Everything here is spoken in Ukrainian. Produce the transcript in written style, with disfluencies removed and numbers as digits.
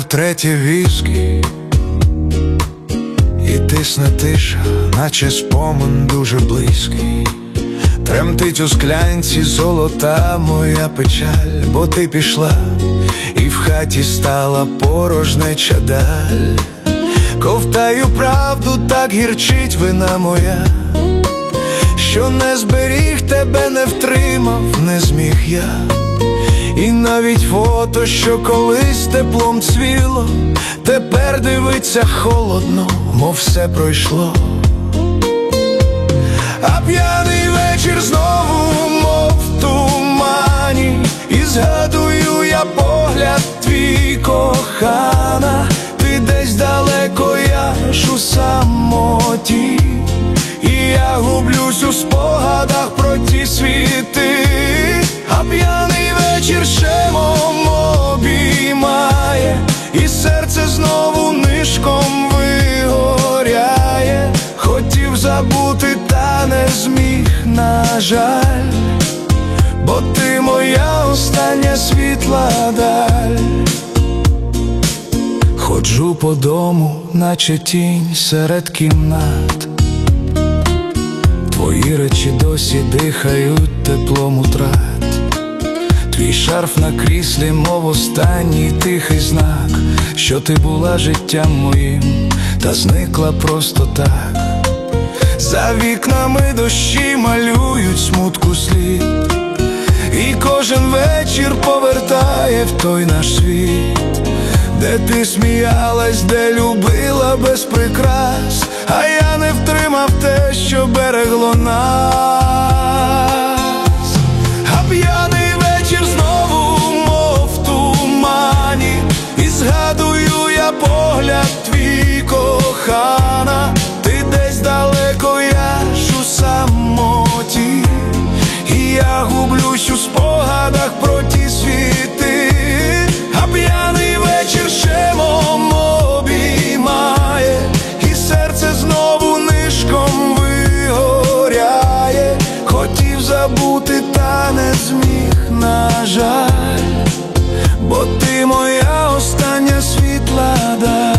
втретє віскі, і тисне тиша, наче спомин дуже близький. Тремтить у склянці золота моя печаль, бо ти пішла, і в хаті стала порожнеча даль. Ковтаю правду, так гірчить вина моя, що не зберіг тебе, не втримав, не зміг я. І навіть фото, що колись теплом цвіло, тепер дивиться холодно, мов все пройшло. А п'яний вечір знову, мов в тумані, і згадую я погляд твій, кохана. Ти десь далеко, я ж у самоті, і я гублюсь у спогадах про ті світи. А п'яний вечір шемом обіймає, і серце знову нишком вигоряє. Хотів забути, та не зміг, на жаль, бо ти моя остання світла даль. Ходжу по дому, наче тінь серед кімнат. Твої речі досі дихають теплом утрат. Твій шарф на кріслі, мов останній тихий знак, що ти була життям моїм, та зникла просто так. За вікнами дощі малюють смутку слід, і кожен вечір повертає в той наш світ, де ти сміялась, де любила без прикрас, а я не втримав те, що берегло нас. А п'яний вечір знову, мов в тумані, і згадую я погляд твій, кохана. Ти десь далеко, я ж у самоті, і я гублюсь у спогадах про ті світи. А п'яний вечір шемом обіймає, і серце знову нишком вигоряє. Хотів забути, та не зміг, на жаль, бо ти моя остання світла даль.